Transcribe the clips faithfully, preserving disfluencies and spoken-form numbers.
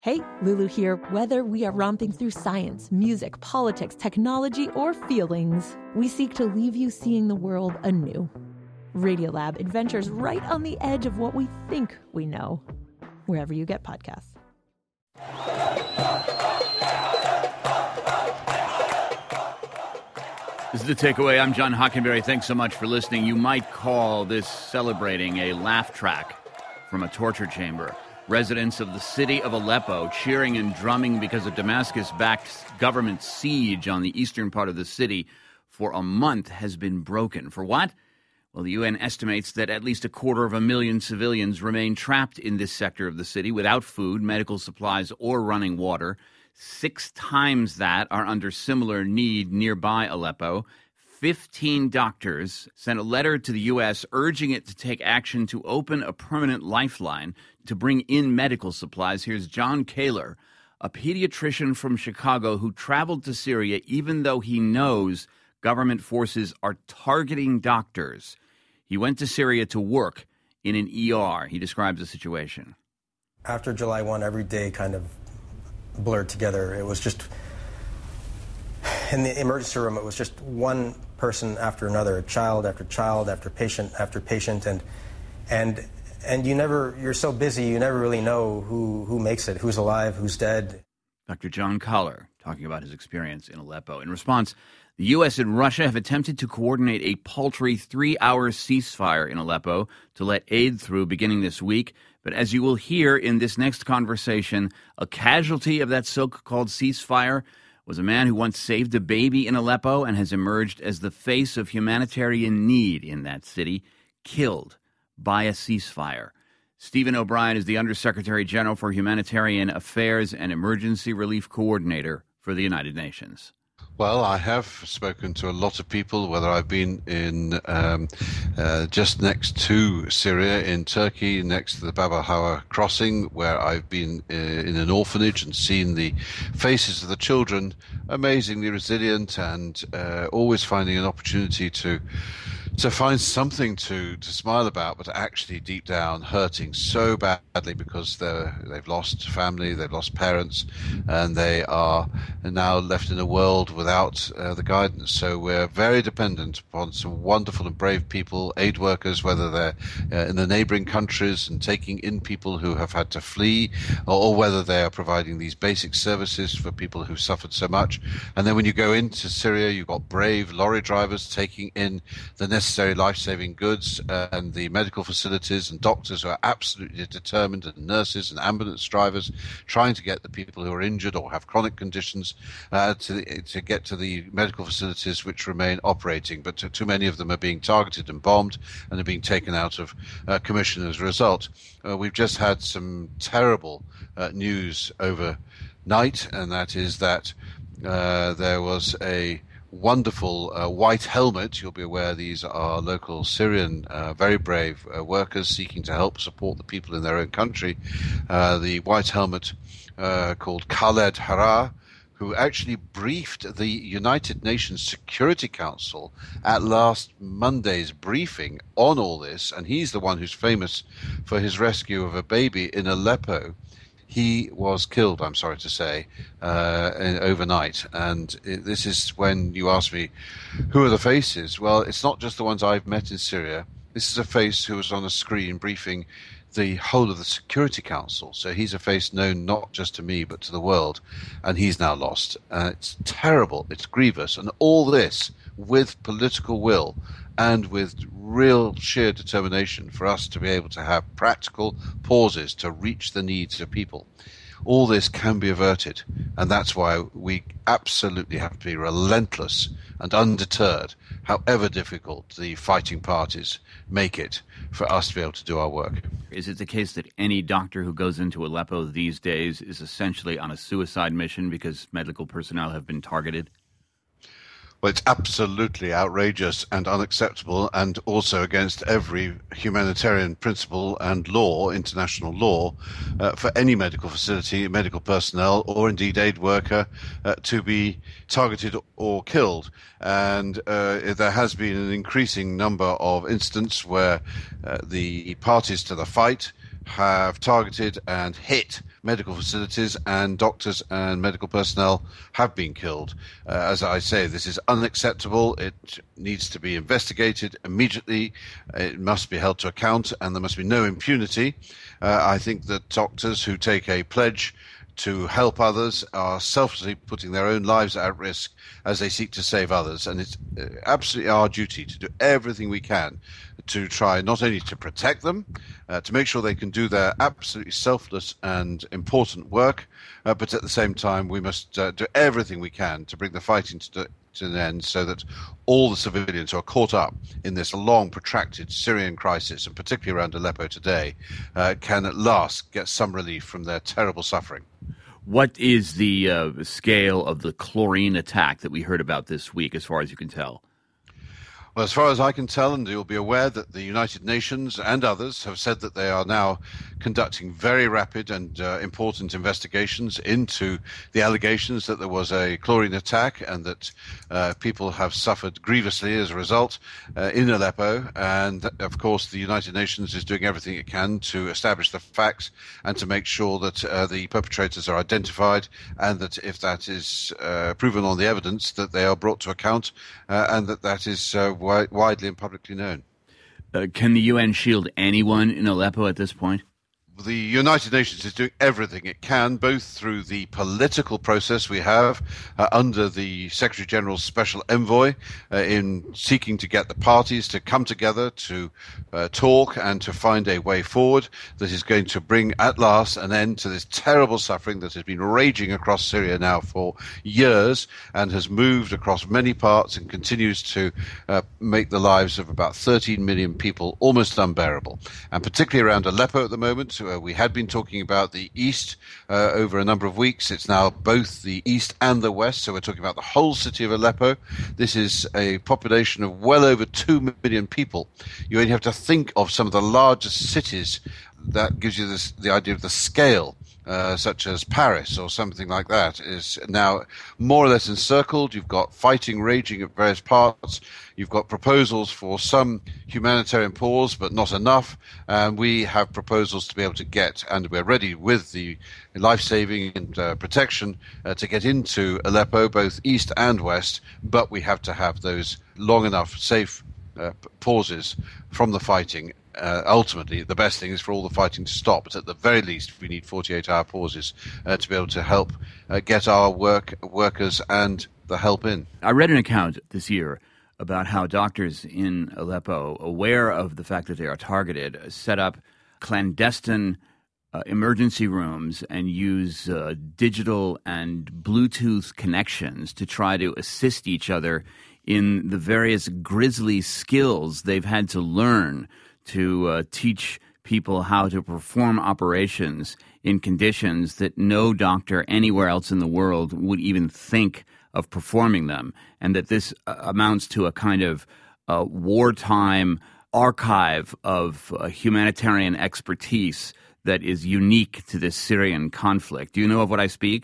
Hey, Lulu here. Whether we are romping through science, music, politics, technology, or feelings, we seek to leave you seeing the world anew. Radiolab adventures right on the edge of what we think we know, wherever you get podcasts. This is The Takeaway. I'm John Hockenberry. Thanks so much for listening. You might call this celebrating a laugh track from a torture chamber. Residents of the city of Aleppo cheering and drumming because a Damascus-backed government siege on the eastern part of the city for a month has been broken. For what? Well, the U N estimates that at least a quarter of a million civilians remain trapped in this sector of the city without food, medical supplies, or running water. Six times that are under similar need nearby Aleppo. Fifteen doctors sent a letter to the U S urging it to take action to open a permanent lifeline to bring in medical supplies. Here's John Kaler, a pediatrician from Chicago who traveled to Syria even though he knows government forces are targeting doctors. He went to Syria to work in an E R. He describes the situation. After July first, every day kind of blurred together. It was just, in the emergency room, it was just one person after another, child after child, after patient after patient, and and and you never, you're so busy, you never really know who, who makes it, who's alive, who's dead. Doctor John Kaler talking about his experience in Aleppo. In response, the U S and Russia have attempted to coordinate a paltry three-hour ceasefire in Aleppo to let aid through beginning this week. But as you will hear in this next conversation, a casualty of that so-called ceasefire was a man who once saved a baby in Aleppo and has emerged as the face of humanitarian need in that city, killed by a ceasefire. Stephen O'Brien is the Undersecretary General for Humanitarian Affairs and Emergency Relief Coordinator for the United Nations. Well, I have spoken to a lot of people, whether I've been in um, uh, just next to Syria in Turkey, next to the Bab al-Hawa crossing, where I've been uh, in an orphanage and seen the faces of the children, amazingly resilient and uh, always finding an opportunity to to find something to, to smile about, but actually deep down hurting so badly because they're, they've lost family, they've lost parents, and they are now left in a world without uh, the guidance. So we're very dependent upon some wonderful and brave people, aid workers, whether they're uh, in the neighboring countries and taking in people who have had to flee, or, or whether they are providing these basic services for people who've suffered so much. And then when you go into Syria, you've got brave lorry drivers taking in the necessary life-saving goods uh, and the medical facilities and doctors who are absolutely determined, and nurses and ambulance drivers trying to get the people who are injured or have chronic conditions uh, to, to get to the medical facilities which remain operating. But too, too many of them are being targeted and bombed and are being taken out of uh, commission as a result. Uh, we've just had some terrible uh, news overnight, and that is that uh, there was a wonderful uh, white helmet. You'll be aware these are local Syrian, uh, very brave uh, workers seeking to help support the people in their own country. Uh, the white helmet uh, called Khaled Hara, who actually briefed the United Nations Security Council at last Monday's briefing on all this, and he's the one who's famous for his rescue of a baby in Aleppo. He was killed, I'm sorry to say, uh, overnight. And it, this is when you ask me, who are the faces? Well, it's not just the ones I've met in Syria. This is a face who was on a screen briefing the whole of the Security Council. So he's a face known not just to me, but to the world. And he's now lost. Uh, it's terrible. It's grievous. And all this with political will and with real sheer determination for us to be able to have practical pauses to reach the needs of people. All this can be averted, and that's why we absolutely have to be relentless and undeterred, however difficult the fighting parties make it, for us to be able to do our work. Is it the case that any doctor who goes into Aleppo these days is essentially on a suicide mission because medical personnel have been targeted? Well, it's absolutely outrageous and unacceptable, and also against every humanitarian principle and law, international law, uh, for any medical facility, medical personnel, or indeed aid worker uh, to be targeted or killed. And uh, there has been an increasing number of incidents where uh, the parties to the fight have targeted and hit medical facilities, and doctors and medical personnel have been killed. Uh, as I say, this is unacceptable. It needs to be investigated immediately. It must be held to account, and there must be no impunity. Uh, I think that doctors who take a pledge to help others are selflessly putting their own lives at risk as they seek to save others. And it's absolutely our duty to do everything we can to try not only to protect them, uh, to make sure they can do their absolutely selfless and important work, uh, but at the same time we must uh, do everything we can to bring the fighting to, to an end so that all the civilians who are caught up in this long, protracted Syrian crisis, and particularly around Aleppo today, uh, can at last get some relief from their terrible suffering. What is the uh, scale of the chlorine attack that we heard about this week, as far as you can tell? Well, as far as I can tell, and you'll be aware that the United Nations and others have said that they are now conducting very rapid and uh, important investigations into the allegations that there was a chlorine attack and that uh, people have suffered grievously as a result uh, in Aleppo. And, of course, the United Nations is doing everything it can to establish the facts and to make sure that uh, the perpetrators are identified, and that if that is uh, proven on the evidence, that they are brought to account uh, and that that is uh, widely and publicly known. Uh, can the U N shield anyone in Aleppo at this point? The United Nations is doing everything it can, both through the political process we have uh, under the Secretary General's Special Envoy uh, in seeking to get the parties to come together to uh, talk and to find a way forward that is going to bring at last an end to this terrible suffering that has been raging across Syria now for years and has moved across many parts and continues to uh, make the lives of about thirteen million people almost unbearable. And particularly around Aleppo at the moment, Uh, we had been talking about the east uh, over a number of weeks. It's now both the east and the west, so we're talking about the whole city of Aleppo. This is a population of well over two million people. You only have to think of some of the largest cities. That gives you this, the idea of the scale. Uh, such as Paris or something like that, is now more or less encircled. You've got fighting raging at various parts. You've got proposals for some humanitarian pause, but not enough. And we have proposals to be able to get, and we're ready with the life-saving and uh, protection uh, to get into Aleppo, both east and west. But we have to have those long enough, safe uh, pauses from the fighting. Uh, ultimately, the best thing is for all the fighting to stop, but at the very least, we need forty-eight hour pauses uh, to be able to help uh, get our work workers and the help in. I read an account this year about how doctors in Aleppo, aware of the fact that they are targeted, set up clandestine uh, emergency rooms and use uh, digital and Bluetooth connections to try to assist each other in the various grisly skills they've had to learn to uh, teach people how to perform operations in conditions that no doctor anywhere else in the world would even think of performing them, and that this uh, amounts to a kind of uh, wartime archive of uh, humanitarian expertise that is unique to this Syrian conflict. Do you know of what I speak?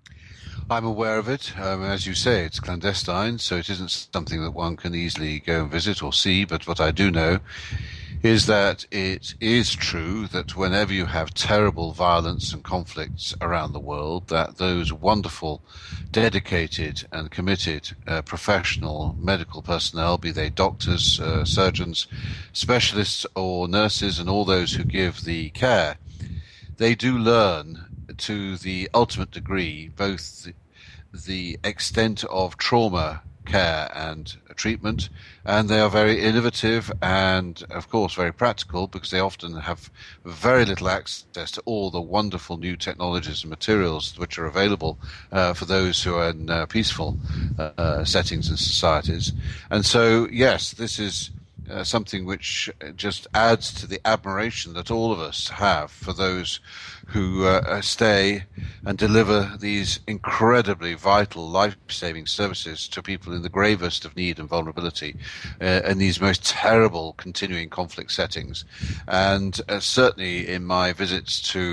I'm aware of it. Um, as you say, it's clandestine, so it isn't something that one can easily go and visit or see, but what I do know is that it is true that whenever you have terrible violence and conflicts around the world, that those wonderful, dedicated and committed uh, professional medical personnel, be they doctors, uh, surgeons, specialists or nurses, and all those who give the care, they do learn to the ultimate degree both the, the extent of trauma care and treatment, and they are very innovative and, of course, very practical, because they often have very little access to all the wonderful new technologies and materials which are available uh, for those who are in uh, peaceful uh, uh, settings and societies. And so, yes, this is Uh, something which just adds to the admiration that all of us have for those who uh, stay and deliver these incredibly vital, life-saving services to people in the gravest of need and vulnerability uh, in these most terrible continuing conflict settings. And uh, certainly in my visits to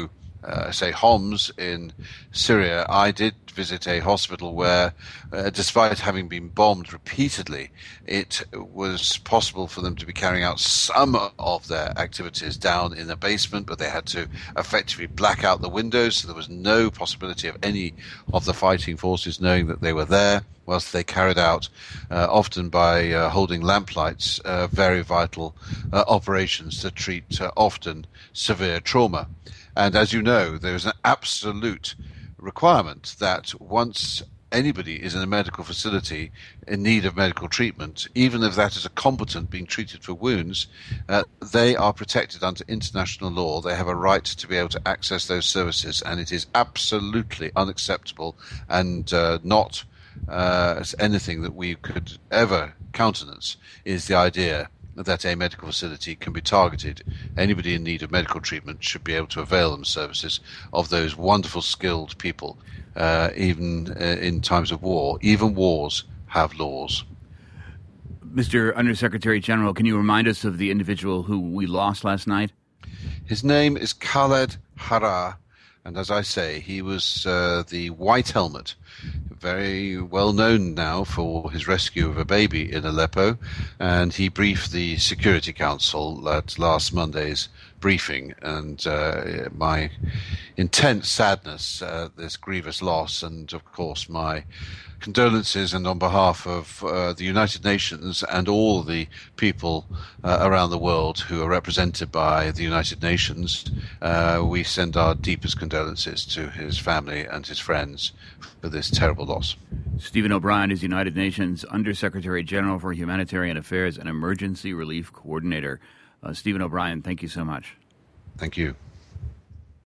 uh, say, Homs in Syria, I did visit a hospital where, uh, despite having been bombed repeatedly, it was possible for them to be carrying out some of their activities down in the basement, but they had to effectively black out the windows, so there was no possibility of any of the fighting forces knowing that they were there, whilst they carried out, uh, often by uh, holding lamplights, uh, very vital uh, operations to treat uh, often severe trauma. And as you know, there is an absolute requirement that once anybody is in a medical facility in need of medical treatment, even if that is a combatant being treated for wounds, uh, they are protected under international law. They have a right to be able to access those services, and it is absolutely unacceptable and uh, not uh, as anything that we could ever countenance is the idea that a medical facility can be targeted. Anybody in need of medical treatment should be able to avail them services of those wonderful, skilled people, uh, even uh, in times of war. Even wars have laws. Mister Undersecretary General, can you remind us of the individual who we lost last night? His name is Khaled Hara, and as I say, he was uh, the White Helmet, very well known now for his rescue of a baby in Aleppo, and he briefed the Security Council at last Monday's briefing, and uh, my intense sadness at uh, this grievous loss, and of course my condolences, and on behalf of uh, the United Nations and all the people uh, around the world who are represented by the United Nations, uh, we send our deepest condolences to his family and his friends for this terrible loss. Stephen O'Brien is United Nations Undersecretary General for Humanitarian Affairs and Emergency Relief Coordinator. Uh, Stephen O'Brien, thank you so much. Thank you.